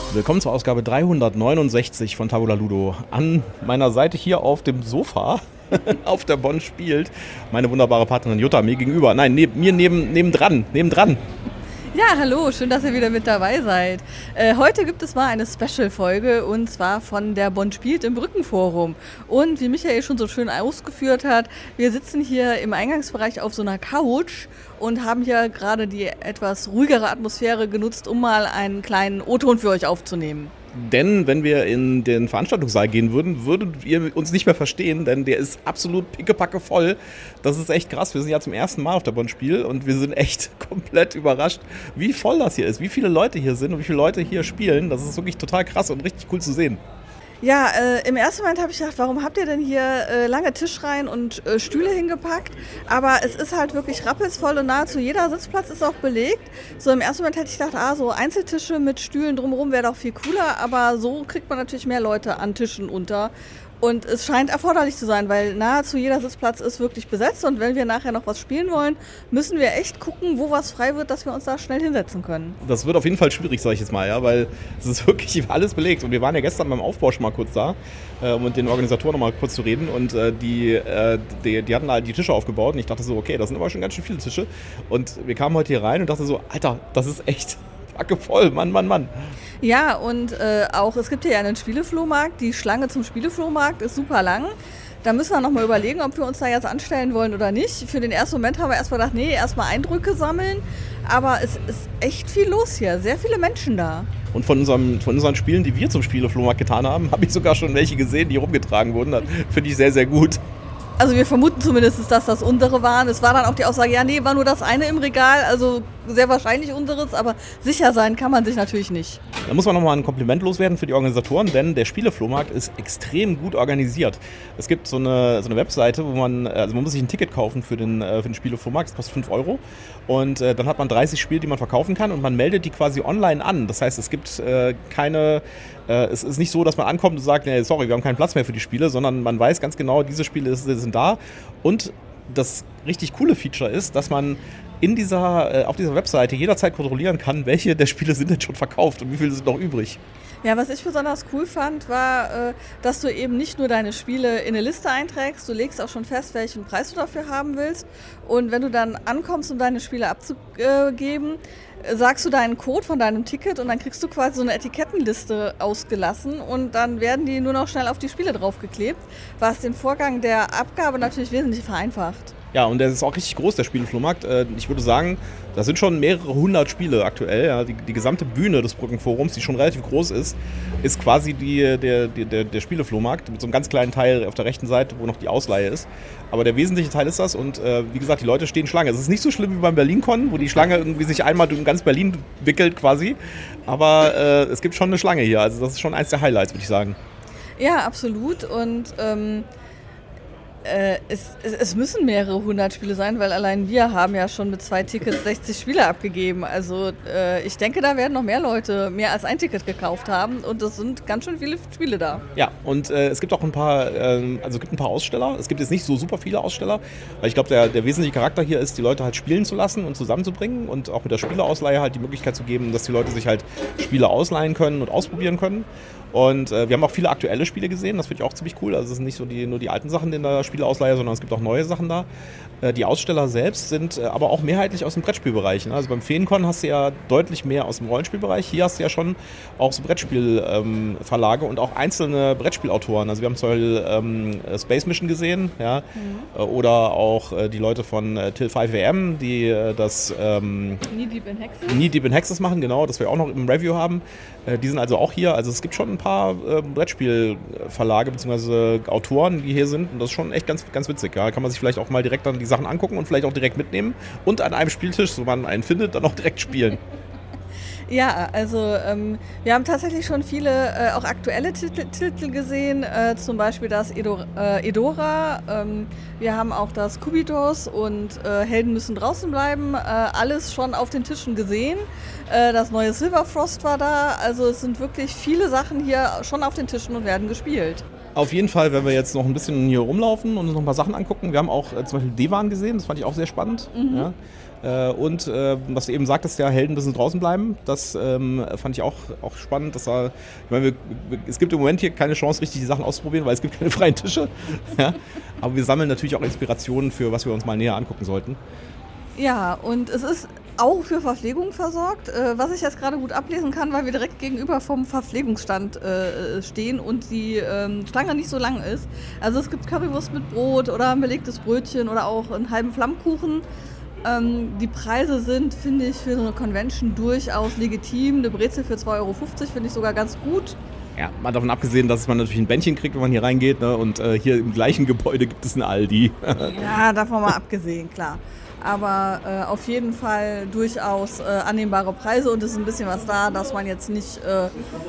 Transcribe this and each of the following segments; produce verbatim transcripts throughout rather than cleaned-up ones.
Willkommen zur Ausgabe dreihundertneunundsechzig von Tabula Ludo. An meiner Seite hier auf dem Sofa, auf der Bonn spielt, meine wunderbare Partnerin Jutta mir gegenüber. Nein, neb, mir neben, nebendran, nebendran. Ja, hallo, schön, dass ihr wieder mit dabei seid. Äh, heute gibt es mal eine Special-Folge und zwar von der Bonn spielt im Brückenforum. Und wie Michael schon so schön ausgeführt hat, wir sitzen hier im Eingangsbereich auf so einer Couch und haben hier gerade die etwas ruhigere Atmosphäre genutzt, um mal einen kleinen O-Ton für euch aufzunehmen. Denn wenn wir in den Veranstaltungssaal gehen würden, würdet ihr uns nicht mehr verstehen, denn der ist absolut pickepacke voll. Das ist echt krass. Wir sind ja zum ersten Mal auf der Bonn Spiel und wir sind echt komplett überrascht, wie voll das hier ist, wie viele Leute hier sind und wie viele Leute hier spielen. Das ist wirklich total krass und richtig cool zu sehen. Ja, äh, im ersten Moment habe ich gedacht, warum habt ihr denn hier äh, lange Tischreihen und äh, Stühle hingepackt? Aber es ist halt wirklich rappelsvoll und nahezu jeder Sitzplatz ist auch belegt. So im ersten Moment hätte ich gedacht, ah, so Einzeltische mit Stühlen drumherum wäre doch viel cooler. Aber so kriegt man natürlich mehr Leute an Tischen unter. Und es scheint erforderlich zu sein, weil nahezu jeder Sitzplatz ist wirklich besetzt. Und wenn wir nachher noch was spielen wollen, müssen wir echt gucken, wo was frei wird, dass wir uns da schnell hinsetzen können. Das wird auf jeden Fall schwierig, sage ich jetzt mal, ja, weil es ist wirklich alles belegt. Und wir waren ja gestern beim Aufbau schon mal kurz da, äh, um mit den Organisatoren noch mal kurz zu reden. Und äh, die, äh, die, die hatten halt die Tische aufgebaut. Und ich dachte so, okay, das sind aber schon ganz schön viele Tische. Und wir kamen heute hier rein und dachten so, Alter, das ist echt packe voll, Mann, Mann, Mann. Ja, und äh, auch, es gibt hier ja einen Spieleflohmarkt. Die Schlange zum Spieleflohmarkt ist super lang. Da müssen wir nochmal überlegen, ob wir uns da jetzt anstellen wollen oder nicht. Für den ersten Moment haben wir erstmal gedacht, nee, erstmal Eindrücke sammeln. Aber es ist echt viel los hier, sehr viele Menschen da. Und von, unserem, von unseren Spielen, die wir zum Spieleflohmarkt getan haben, habe ich sogar schon welche gesehen, die rumgetragen wurden. Das finde ich sehr, sehr gut. Also wir vermuten zumindest, dass das unsere waren. Es war dann auch die Aussage, ja, nee, war nur das eine im Regal, also sehr wahrscheinlich unseres, aber sicher sein kann man sich natürlich nicht. Da muss man nochmal ein Kompliment loswerden für die Organisatoren, denn der Spieleflohmarkt ist extrem gut organisiert. Es gibt so eine, so eine Webseite, wo man, also man muss sich ein Ticket kaufen für den, für den Spieleflohmarkt, das kostet fünf Euro. Und äh, dann hat man dreißig Spiele, die man verkaufen kann und man meldet die quasi online an. Das heißt, es gibt äh, keine, äh, es ist nicht so, dass man ankommt und sagt, nee, sorry, wir haben keinen Platz mehr für die Spiele, sondern man weiß ganz genau, diese Spiele sind da. Und das richtig coole Feature ist, dass man in dieser, äh, auf dieser Webseite jederzeit kontrollieren kann, welche der Spiele sind denn schon verkauft und wie viele sind noch übrig. Ja, was ich besonders cool fand, war, dass du eben nicht nur deine Spiele in eine Liste einträgst, du legst auch schon fest, welchen Preis du dafür haben willst. Und wenn du dann ankommst, um deine Spiele abzugeben, sagst du deinen Code von deinem Ticket und dann kriegst du quasi so eine Etikettenliste ausgelassen und dann werden die nur noch schnell auf die Spiele draufgeklebt, was den Vorgang der Abgabe natürlich wesentlich vereinfacht. Ja, und der ist auch richtig groß, der Spieleflohmarkt. Ich würde sagen, da sind schon mehrere hundert Spiele aktuell. Ja. Die, die gesamte Bühne des Brückenforums, die schon relativ groß ist, ist quasi die, der, der, der Spieleflohmarkt mit so einem ganz kleinen Teil auf der rechten Seite, wo noch die Ausleihe ist. Aber der wesentliche Teil ist das und äh, wie gesagt, die Leute stehen Schlange. Es ist nicht so schlimm wie beim BerlinCon, wo die Schlange irgendwie sich einmal durch ganz Berlin wickelt quasi. Aber äh, es gibt schon eine Schlange hier. Also das ist schon eins der Highlights, würde ich sagen. Ja, absolut. Und ähm Äh, es, es, es müssen mehrere hundert Spiele sein, weil allein wir haben ja schon mit zwei Tickets sechzig Spiele abgegeben. Also äh, ich denke, da werden noch mehr Leute mehr als ein Ticket gekauft haben und es sind ganz schön viele Spiele da. Ja, und äh, es gibt auch ein paar, äh, also es gibt ein paar Aussteller. Es gibt jetzt nicht so super viele Aussteller, weil ich glaube, der, der wesentliche Charakter hier ist, die Leute halt spielen zu lassen und zusammenzubringen und auch mit der Spieleausleihe halt die Möglichkeit zu geben, dass die Leute sich halt Spiele ausleihen können und ausprobieren können. Und äh, wir haben auch viele aktuelle Spiele gesehen, das finde ich auch ziemlich cool. Also es sind nicht so die, nur die alten Sachen in der Spieleausleihe, sondern es gibt auch neue Sachen da. Äh, die Aussteller selbst sind äh, aber auch mehrheitlich aus dem Brettspielbereich. Ne? Also beim Feencon hast du ja deutlich mehr aus dem Rollenspielbereich. Hier hast du ja schon auch so Brettspielverlage ähm, und auch einzelne Brettspielautoren. Also wir haben zum Beispiel ähm, Space Mission gesehen, ja? Mhm. Äh, oder auch äh, die Leute von äh, Till fünf A M, die äh, das ähm, Knee Deep in Hexes. Knee Deep in Hexes machen, genau, das wir auch noch im Review haben. Äh, die sind also auch hier. Also es gibt schon ein paar äh, Brettspielverlage bzw. Autoren, die hier sind und das ist schon echt ganz, ganz witzig. Ja? Da kann man sich vielleicht auch mal direkt dann die Sachen angucken und vielleicht auch direkt mitnehmen und an einem Spieltisch, so man einen findet, dann auch direkt spielen. Ja, also ähm, wir haben tatsächlich schon viele äh, auch aktuelle Titel, Titel gesehen, äh, zum Beispiel das Edo, äh, Edora, ähm, wir haben auch das Kubidos und äh, Helden müssen draußen bleiben, äh, alles schon auf den Tischen gesehen. Äh, das neue Silverfrost war da, also es sind wirklich viele Sachen hier schon auf den Tischen und werden gespielt. Auf jeden Fall, wenn wir jetzt noch ein bisschen hier rumlaufen und uns noch ein paar Sachen angucken. Wir haben auch äh, zum Beispiel Devan gesehen, das fand ich auch sehr spannend. Mhm. Ja. Äh, und äh, was du eben sagtest, ja, Helden müssen draußen bleiben, das ähm, fand ich auch, auch spannend. Dass er, ich meine, wir, es gibt im Moment hier keine Chance, richtig die Sachen auszuprobieren, weil es gibt keine freien Tische. Ja. Aber wir sammeln natürlich auch Inspirationen für, was wir uns mal näher angucken sollten. Ja, und es ist auch für Verpflegung versorgt, äh, was ich jetzt gerade gut ablesen kann, weil wir direkt gegenüber vom Verpflegungsstand äh, stehen und die ähm, Stange nicht so lang ist. Also es gibt Currywurst mit Brot oder ein belegtes Brötchen oder auch einen halben Flammkuchen. Ähm, die Preise sind, finde ich, für so eine Convention durchaus legitim. Eine Brezel für zwei Euro fünfzig finde ich sogar ganz gut. Ja, mal davon abgesehen, dass man natürlich ein Bändchen kriegt, wenn man hier reingeht, ne? Und äh, hier im gleichen Gebäude gibt es einen Aldi. Ja, davon mal abgesehen, klar. Aber äh, auf jeden Fall durchaus äh, annehmbare Preise und es ist ein bisschen was da, dass man jetzt nicht äh,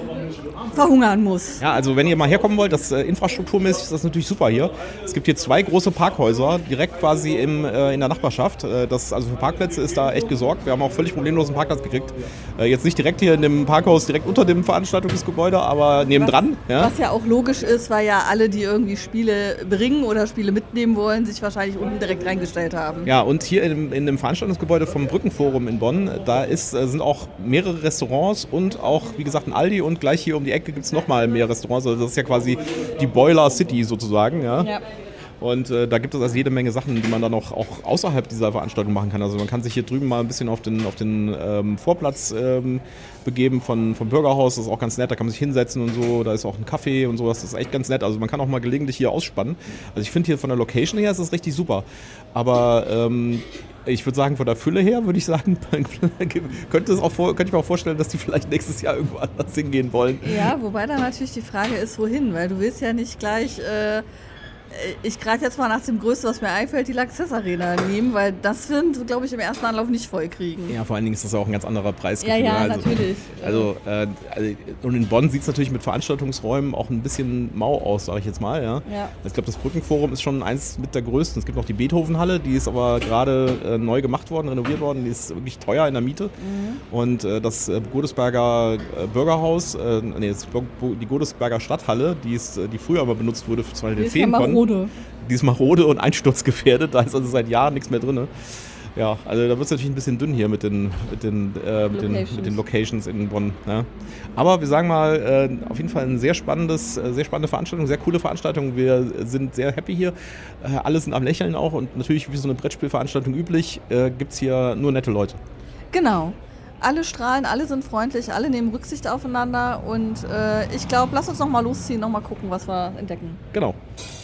verhungern muss. Ja, also wenn ihr mal herkommen wollt, das äh, infrastrukturmäßig ist das natürlich super hier. Es gibt hier zwei große Parkhäuser, direkt quasi im, äh, in der Nachbarschaft. Äh, das, also für Parkplätze ist da echt gesorgt. Wir haben auch völlig problemlos einen Parkplatz gekriegt. Äh, jetzt nicht direkt hier in dem Parkhaus, direkt unter dem Veranstaltungsgebäude, aber nebendran. Was ja, was ja auch logisch ist, weil ja alle, die irgendwie Spiele bringen oder Spiele mitnehmen wollen, sich wahrscheinlich unten direkt reingestellt haben. Ja, und hier in, in dem Veranstaltungsgebäude vom Brückenforum in Bonn, da ist, sind auch mehrere Restaurants und auch, wie gesagt, ein Aldi und gleich hier um die Ecke gibt es nochmal mehr Restaurants. Also das ist ja quasi die Boiler City sozusagen. Ja. Ja. Und äh, da gibt es also jede Menge Sachen, die man dann auch, auch außerhalb dieser Veranstaltung machen kann. Also man kann sich hier drüben mal ein bisschen auf den, auf den ähm, Vorplatz ähm, begeben von, vom Bürgerhaus. Das ist auch ganz nett, da kann man sich hinsetzen und so. Da ist auch ein Café und sowas, das ist echt ganz nett. Also man kann auch mal gelegentlich hier ausspannen. Also ich finde hier von der Location her ist das richtig super. Aber ähm, ich würde sagen, von der Fülle her würde ich sagen, könnte, es auch vor, könnte ich mir auch vorstellen, dass die vielleicht nächstes Jahr irgendwo anders hingehen wollen. Ja, wobei dann natürlich die Frage ist, wohin? Weil du willst ja nicht gleich... Äh Ich greife jetzt mal nach dem Größten, was mir einfällt, die Lanxess Arena nehmen, weil das werden sie, glaube ich, im ersten Anlauf nicht voll kriegen. Ja, vor allen Dingen ist das auch ein ganz anderer Preisgefühl. Ja, ja, also, natürlich. Also, äh, also, und in Bonn sieht es natürlich mit Veranstaltungsräumen auch ein bisschen mau aus, sage ich jetzt mal. Ja. Ja. Ich glaube, das Brückenforum ist schon eins mit der größten. Es gibt noch die Beethovenhalle, die ist aber gerade äh, neu gemacht worden, renoviert worden. Die ist wirklich teuer in der Miete. Mhm. Und äh, das äh, Godesberger äh, Bürgerhaus, äh, nee, das, die Godesberger Stadthalle, die, ist, die früher aber benutzt wurde für zum Beispiel den Feenkon. Die ist marode und einsturzgefährdet, da ist also seit Jahren nichts mehr drin. Ja, also da wird es natürlich ein bisschen dünn hier mit den, mit den, äh, mit den, mit den Locations in Bonn. Ja. Aber wir sagen mal, äh, auf jeden Fall ein sehr spannendes, äh, sehr spannende Veranstaltung, sehr coole Veranstaltung. Wir sind sehr happy hier. Äh, alle sind am Lächeln auch und natürlich, wie so eine Brettspielveranstaltung üblich, äh, gibt es hier nur nette Leute. Genau. Alle strahlen, alle sind freundlich, alle nehmen Rücksicht aufeinander und äh, ich glaube, lass uns noch mal losziehen, noch mal gucken, was wir entdecken. Genau.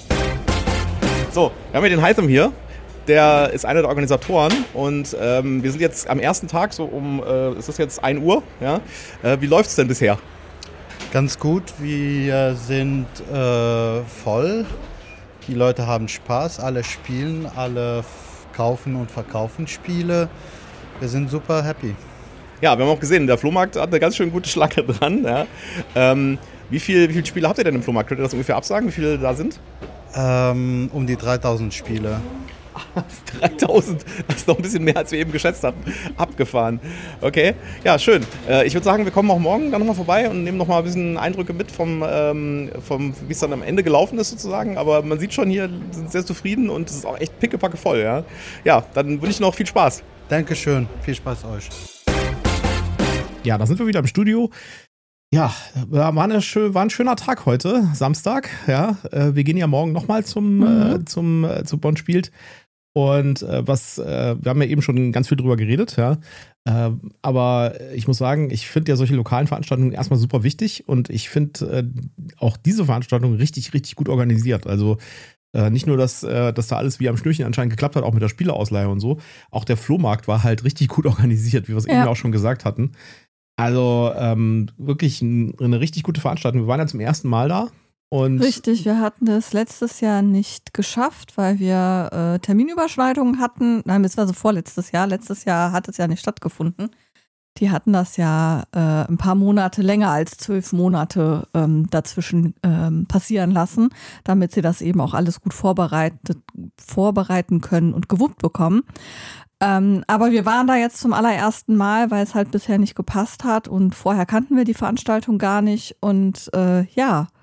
So, wir haben hier den Heitham hier, der ist einer der Organisatoren und ähm, wir sind jetzt am ersten Tag, so um, äh, es ist jetzt ein Uhr, ja? Äh, wie läuft es denn bisher? Ganz gut, wir sind äh, voll, die Leute haben Spaß, alle spielen, alle f- kaufen und verkaufen Spiele, wir sind super happy. Ja, wir haben auch gesehen, der Flohmarkt hat eine ganz schön gute Schlange dran. Ja? Ähm, wie, viel, wie viele Spiele habt ihr denn im Flohmarkt? Könnt ihr das ungefähr absagen, wie viele da sind? Ähm, um die dreitausend Spiele. dreitausend, das ist noch ein bisschen mehr, als wir eben geschätzt hatten. Abgefahren. Okay, ja, schön. Äh, ich würde sagen, wir kommen auch morgen dann nochmal vorbei und nehmen nochmal ein bisschen Eindrücke mit, vom, ähm, vom, wie es dann am Ende gelaufen ist sozusagen. Aber man sieht schon hier, sind sehr zufrieden und es ist auch echt pickepacke voll. Ja, ja, dann wünsche ich noch viel Spaß. Dankeschön, viel Spaß euch. Ja, da sind wir wieder im Studio. Ja, war, eine, war ein schöner Tag heute, Samstag. Ja, wir gehen ja morgen nochmal zum, mhm. äh, zum äh, zu Bonn spielt. Und äh, was, äh, wir haben ja eben schon ganz viel drüber geredet, ja. Äh, aber ich muss sagen, ich finde ja solche lokalen Veranstaltungen erstmal super wichtig und ich finde äh, auch diese Veranstaltung richtig, richtig gut organisiert. Also äh, nicht nur, dass, äh, dass da alles wie am Schnürchen anscheinend geklappt hat, auch mit der Spieleausleihe und so. Auch der Flohmarkt war halt richtig gut organisiert, wie wir es ja. eben auch schon gesagt hatten. Also ähm, wirklich ein, eine richtig gute Veranstaltung. Wir waren ja zum ersten Mal da. Und richtig, wir hatten es letztes Jahr nicht geschafft, weil wir äh, Terminüberschneidungen hatten. Nein, das war so vorletztes Jahr. Letztes Jahr hat es ja nicht stattgefunden. Die hatten das ja äh, ein paar Monate länger als zwölf Monate ähm, dazwischen ähm, passieren lassen, damit sie das eben auch alles gut vorbereitet, vorbereiten können und gewuppt bekommen. Ähm, aber wir waren da jetzt zum allerersten Mal, weil es halt bisher nicht gepasst hat und vorher kannten wir die Veranstaltung gar nicht und äh, ja,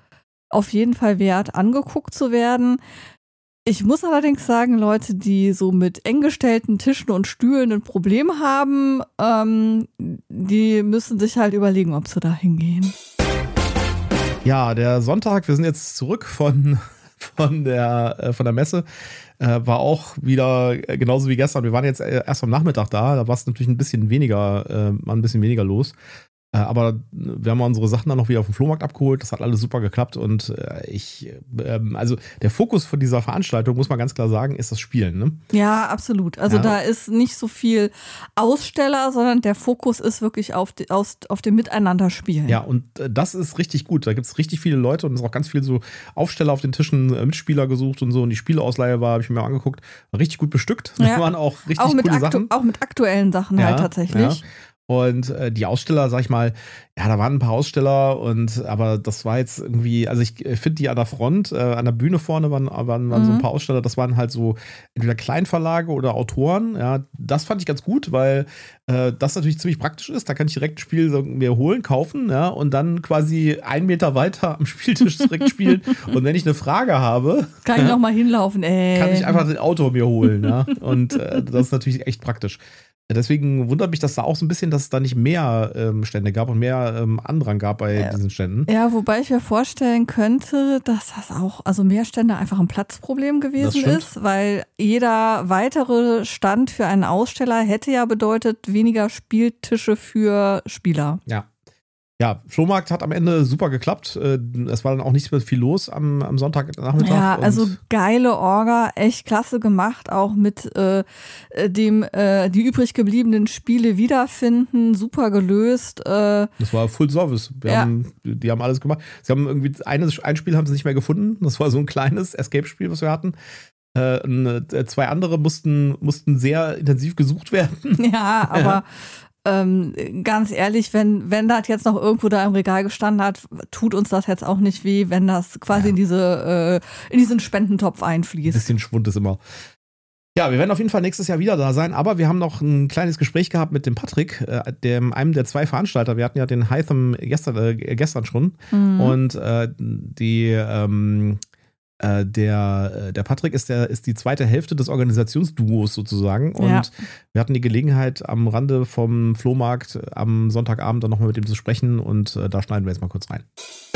auf jeden Fall wert, angeguckt zu werden. Ich muss allerdings sagen, Leute, die so mit eng gestellten Tischen und Stühlen ein Problem haben, ähm, die müssen sich halt überlegen, ob sie da hingehen. Ja, der Sonntag, wir sind jetzt zurück von, von, der, äh, von der Messe, äh, war auch wieder genauso wie gestern. Wir waren jetzt erst am Nachmittag da, da war es natürlich ein bisschen weniger, äh, mal ein bisschen weniger los. Aber wir haben unsere Sachen dann noch wieder auf dem Flohmarkt abgeholt. Das hat alles super geklappt. Und ich, also der Fokus von dieser Veranstaltung, muss man ganz klar sagen, ist das Spielen. Ne? Ja, absolut. Also ja. Da ist nicht so viel Aussteller, sondern der Fokus ist wirklich auf, die, aus, auf dem Miteinanderspielen. Ja, und das ist richtig gut. Da gibt es richtig viele Leute und es ist auch ganz viel so Aufsteller auf den Tischen, Mitspieler gesucht und so. Und die Spieleausleihe war, habe ich mir mal angeguckt, war richtig gut bestückt. Da ja. waren auch richtig auch mit coole aktu- Sachen. Auch mit aktuellen Sachen ja, halt tatsächlich. Ja. Und äh, die Aussteller, sag ich mal, ja, da waren ein paar Aussteller und aber das war jetzt irgendwie, also ich finde die an der Front, äh, an der Bühne vorne waren, waren, waren mhm. so ein paar Aussteller, das waren halt so entweder Kleinverlage oder Autoren, ja, das fand ich ganz gut, weil äh, das natürlich ziemlich praktisch ist, da kann ich direkt ein Spiel so, mir holen, kaufen, ja, und dann quasi einen Meter weiter am Spieltisch direkt spielen und wenn ich eine Frage habe, kann ich noch mal hinlaufen, ey. Kann ich einfach den Autor mir holen, ja, und äh, das ist natürlich echt praktisch. Deswegen wundert mich das da auch so ein bisschen, dass es da nicht mehr ähm, Stände gab und mehr ähm, Andrang gab bei ja. diesen Ständen. Ja, wobei ich mir vorstellen könnte, dass das auch, also mehr Stände einfach ein Platzproblem gewesen ist, weil jeder weitere Stand für einen Aussteller hätte ja bedeutet weniger Spieltische für Spieler. Ja. Ja, Flohmarkt hat am Ende super geklappt. Es war dann auch nicht mehr viel los am, am Sonntagnachmittag. Ja, also geile Orga, echt klasse gemacht, auch mit äh, dem äh, die übrig gebliebenen Spiele wiederfinden, super gelöst. Äh, das war Full Service. Wir ja. haben, die haben alles gemacht. Sie haben irgendwie eines, ein Spiel haben sie nicht mehr gefunden. Das war so ein kleines Escape-Spiel, was wir hatten. Äh, zwei andere mussten, mussten sehr intensiv gesucht werden. Ja, aber ja. Ähm, ganz ehrlich, wenn, wenn das jetzt noch irgendwo da im Regal gestanden hat, tut uns das jetzt auch nicht weh, wenn das quasi ja. in diese äh, in diesen Spendentopf einfließt. Ein bisschen Schwund ist immer. Ja, wir werden auf jeden Fall nächstes Jahr wieder da sein, aber wir haben noch ein kleines Gespräch gehabt mit dem Patrick, äh, dem, einem der zwei Veranstalter. Wir hatten ja den Hytham gestern, äh, gestern schon mhm. und äh, die ähm, Äh, der, der Patrick ist, der, ist die zweite Hälfte des Organisationsduos sozusagen und ja. wir hatten die Gelegenheit am Rande vom Flohmarkt am Sonntagabend dann nochmal mit ihm zu sprechen und äh, da schneiden wir jetzt mal kurz rein.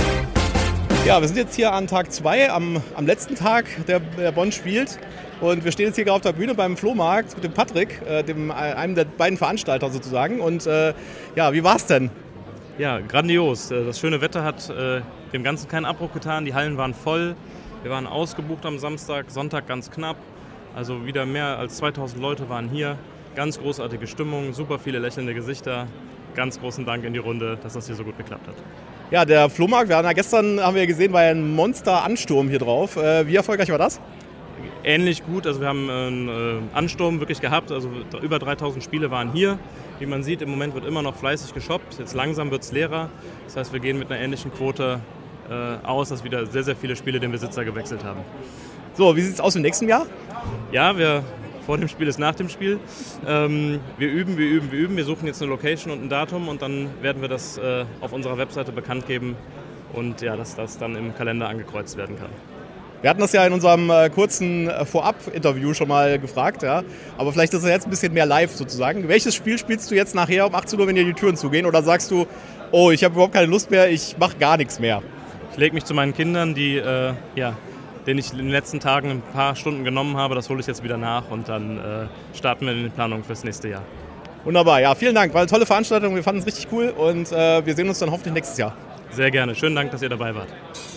Ja, wir sind jetzt hier an Tag zwei, am, am letzten Tag, der, der Bonn spielt und wir stehen jetzt hier gerade auf der Bühne beim Flohmarkt mit dem Patrick, äh, dem, einem der beiden Veranstalter sozusagen und äh, ja, wie war's denn? Ja, grandios. Das schöne Wetter hat äh, dem Ganzen keinen Abbruch getan, die Hallen waren voll. Wir waren ausgebucht am Samstag, Sonntag ganz knapp. Also wieder mehr als zweitausend Leute waren hier. Ganz großartige Stimmung, super viele lächelnde Gesichter. Ganz großen Dank in die Runde, dass das hier so gut geklappt hat. Ja, der Flohmarkt, wir haben ja gestern, haben wir gesehen, war ja ein Monster-Ansturm hier drauf. Wie erfolgreich war das? Ähnlich gut, also wir haben einen Ansturm wirklich gehabt. Also über dreitausend Spiele waren hier. Wie man sieht, im Moment wird immer noch fleißig geshoppt. Jetzt langsam wird es leerer. Das heißt, wir gehen mit einer ähnlichen Quote aus, dass wieder sehr, sehr viele Spiele den Besitzer gewechselt haben. So, wie sieht es aus im nächsten Jahr? Ja, wir vor dem Spiel ist nach dem Spiel. Ähm, wir üben, wir üben, wir üben. Wir suchen jetzt eine Location und ein Datum und dann werden wir das äh, auf unserer Webseite bekannt geben und ja, dass das dann im Kalender angekreuzt werden kann. Wir hatten das ja in unserem äh, kurzen äh, Vorab-Interview schon mal gefragt, ja. Aber vielleicht ist es jetzt ein bisschen mehr live sozusagen. Welches Spiel spielst du jetzt nachher um achtzehn Uhr, wenn dir die Türen zugehen? Oder sagst du, oh, ich habe überhaupt keine Lust mehr, ich mache gar nichts mehr? Ich lege mich zu meinen Kindern, die, äh, ja, denen ich in den letzten Tagen ein paar Stunden genommen habe. Das hole ich jetzt wieder nach und dann äh, starten wir in die Planung fürs nächste Jahr. Wunderbar, ja, vielen Dank. War eine tolle Veranstaltung, wir fanden es richtig cool und äh, wir sehen uns dann hoffentlich nächstes Jahr. Sehr gerne. Schönen Dank, dass ihr dabei wart.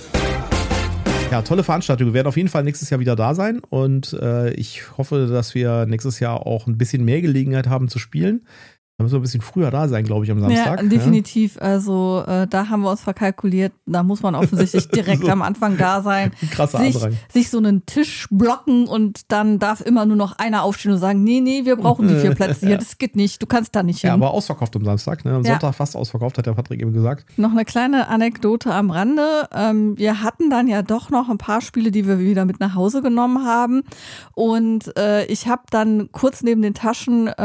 Ja, tolle Veranstaltung. Wir werden auf jeden Fall nächstes Jahr wieder da sein und äh, ich hoffe, dass wir nächstes Jahr auch ein bisschen mehr Gelegenheit haben zu spielen. Da müssen wir ein bisschen früher da sein, glaube ich, am Samstag. Ja, definitiv. Ja. Also äh, da haben wir uns verkalkuliert. Da muss man offensichtlich direkt so am Anfang da sein. Krasser sich, Andrang. Sich so einen Tisch blocken und dann darf immer nur noch einer aufstehen und sagen, nee, nee, wir brauchen die vier Plätze hier. Das geht nicht. Du kannst da nicht hin. Ja, aber ausverkauft am Samstag. Ne? Am ja. Sonntag fast ausverkauft, hat der Patrick eben gesagt. Noch eine kleine Anekdote am Rande. Ähm, wir hatten dann ja doch noch ein paar Spiele, die wir wieder mit nach Hause genommen haben. Und äh, ich habe dann kurz neben den Taschen äh,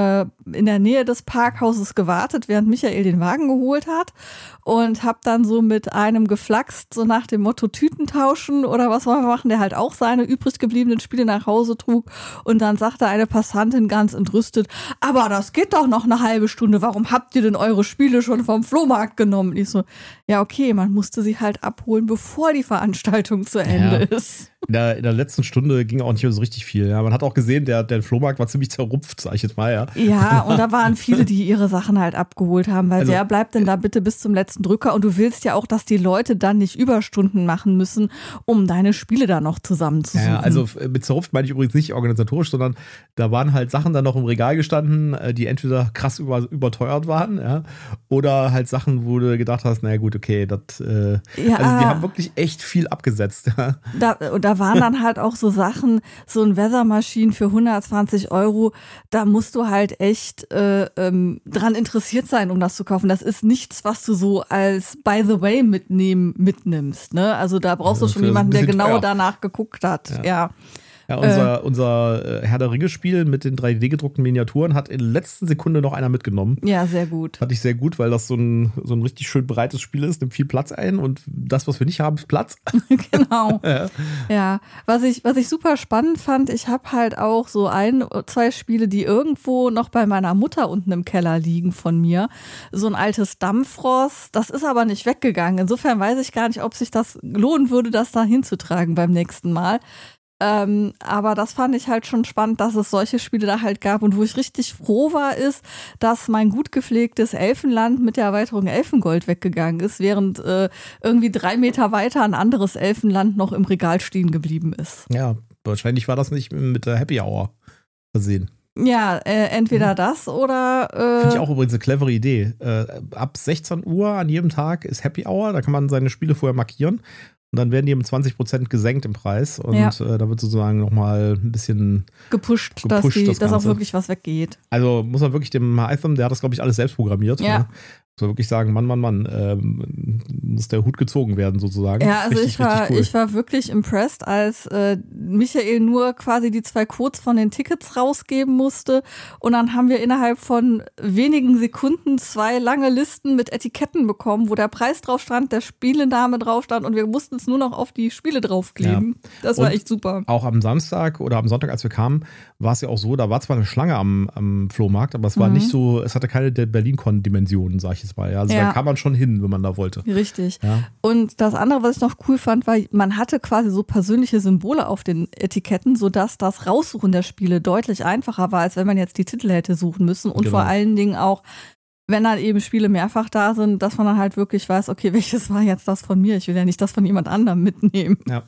in der Nähe des Parkhauses gewartet, während Michael den Wagen geholt hat und habe dann so mit einem geflaxt, so nach dem Motto Tüten tauschen oder was wollen wir machen, der halt auch seine übrig gebliebenen Spiele nach Hause trug und dann sagte eine Passantin ganz entrüstet, aber das geht doch noch eine halbe Stunde, warum habt ihr denn eure Spiele schon vom Flohmarkt genommen? Und ich so, ja okay, man musste sie halt abholen, bevor die Veranstaltung zu Ende ja. ist. In der, in der letzten Stunde ging auch nicht mehr so richtig viel. Ja. Man hat auch gesehen, der, der Flohmarkt war ziemlich zerrupft, sag ich jetzt mal. Ja, ja, und da waren viele, die ihre Sachen halt abgeholt haben, weil also, wer bleibt denn da bitte bis zum letzten Drücker? Und du willst ja auch, dass die Leute dann nicht Überstunden machen müssen, um deine Spiele da noch zusammenzusuchen. Ja, also mit zerrupft meine ich übrigens nicht organisatorisch, sondern da waren halt Sachen dann noch im Regal gestanden, die entweder krass über, überteuert waren, ja, oder halt Sachen, wo du gedacht hast, naja gut, okay, das, äh, ja, also die haben wirklich echt viel abgesetzt. Ja. Da, da waren dann halt auch so Sachen, so ein Weather-Machine für hundertzwanzig Euro, da musst du halt echt äh, ähm, dran interessiert sein, um das zu kaufen. Das ist nichts, was du so als by the way mitnehmen, mitnimmst. Ne? Also da brauchst du schon jemanden, der genau teuer. danach geguckt hat. Ja. ja. Ja, unser, äh, unser Herr der Ringe-Spiel mit den drei D-gedruckten Miniaturen hat in der letzten Sekunde noch einer mitgenommen. Ja, sehr gut. Fand ich sehr gut, weil das so ein, so ein richtig schön breites Spiel ist, nimmt viel Platz ein und das, was wir nicht haben, ist Platz. Genau. ja. ja, was ich, was ich super spannend fand, ich habe halt auch so ein, zwei Spiele, die irgendwo noch bei meiner Mutter unten im Keller liegen von mir. So ein altes Dampfross, das ist aber nicht weggegangen. Insofern weiß ich gar nicht, ob sich das lohnen würde, das da hinzutragen beim nächsten Mal. Ähm, aber das fand ich halt schon spannend, dass es solche Spiele da halt gab und wo ich richtig froh war, ist, dass mein gut gepflegtes Elfenland mit der Erweiterung Elfengold weggegangen ist, während äh, irgendwie drei Meter weiter ein anderes Elfenland noch im Regal stehen geblieben ist. Ja, wahrscheinlich war das nicht mit der Happy Hour versehen. Ja, äh, entweder das oder äh Finde ich auch übrigens eine clevere Idee. Äh, ab sechzehn Uhr an jedem Tag ist Happy Hour, da kann man seine Spiele vorher markieren. Und dann werden die um zwanzig Prozent gesenkt im Preis. Und ja. äh, da wird sozusagen nochmal ein bisschen gepusht, gepusht dass, die, das dass auch wirklich was weggeht. Also muss man wirklich dem Hytham, der hat das, glaube ich, alles selbst programmiert. Ja. Ne? Muss man wirklich sagen, Mann, Mann, Mann, ähm, muss der Hut gezogen werden sozusagen. Ja, also richtig, ich, war, cool. ich war wirklich impressed, als äh, Michael nur quasi die zwei Codes von den Tickets rausgeben musste. Und dann haben wir innerhalb von wenigen Sekunden zwei lange Listen mit Etiketten bekommen, wo der Preis drauf stand, der Spielename drauf stand und wir mussten es nur noch auf die Spiele draufkleben. Ja. Das war und echt super. Auch am Samstag oder am Sonntag, als wir kamen, war es ja auch so, da war zwar eine Schlange am, am Flohmarkt, aber es war mhm. nicht so, es hatte keine Berlin-Con-Dimensionen, sag ich jetzt mal. Ja. Also ja. da kam man schon hin, wenn man da wollte. Richtig. Ja. Und das andere, was ich noch cool fand, war, man hatte quasi so persönliche Symbole auf den Etiketten, sodass das Raussuchen der Spiele deutlich einfacher war, als wenn man jetzt die Titel hätte suchen müssen. Und genau. vor allen Dingen auch, wenn dann eben Spiele mehrfach da sind, dass man dann halt wirklich weiß, okay, welches war jetzt das von mir? Ich will ja nicht das von jemand anderem mitnehmen. Ja.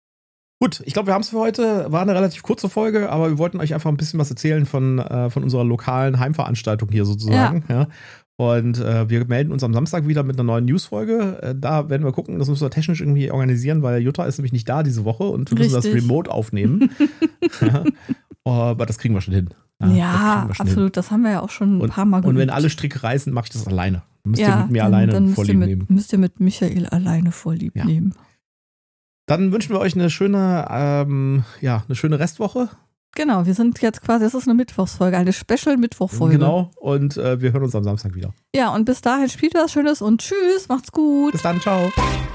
Gut, ich glaube, wir haben es für heute. War eine relativ kurze Folge, aber wir wollten euch einfach ein bisschen was erzählen von, äh, von unserer lokalen Heimveranstaltung hier sozusagen. Ja. Ja. Und äh, wir melden uns am Samstag wieder mit einer neuen Newsfolge. Äh, da werden wir gucken, das müssen wir technisch irgendwie organisieren, weil Jutta ist nämlich nicht da diese Woche und wir müssen Richtig. das remote aufnehmen. ja. Aber das kriegen wir schon hin. Ja, ja das absolut. Hin. Das haben wir ja auch schon ein und, paar Mal gemacht. Und wenn alle Stricke reißen, mache ich das alleine. Dann müsst ja, ihr mit mir dann, alleine dann Vorlieb mit, nehmen. Müsst ihr mit Michael alleine Vorlieb ja. nehmen. Dann wünschen wir euch eine schöne, ähm, ja, eine schöne Restwoche. Genau, wir sind jetzt quasi, das ist eine Mittwochsfolge, eine Special-Mittwochfolge. Genau, und äh, wir hören uns am Samstag wieder. Ja, und bis dahin spielt was Schönes und tschüss, macht's gut. Bis dann, ciao.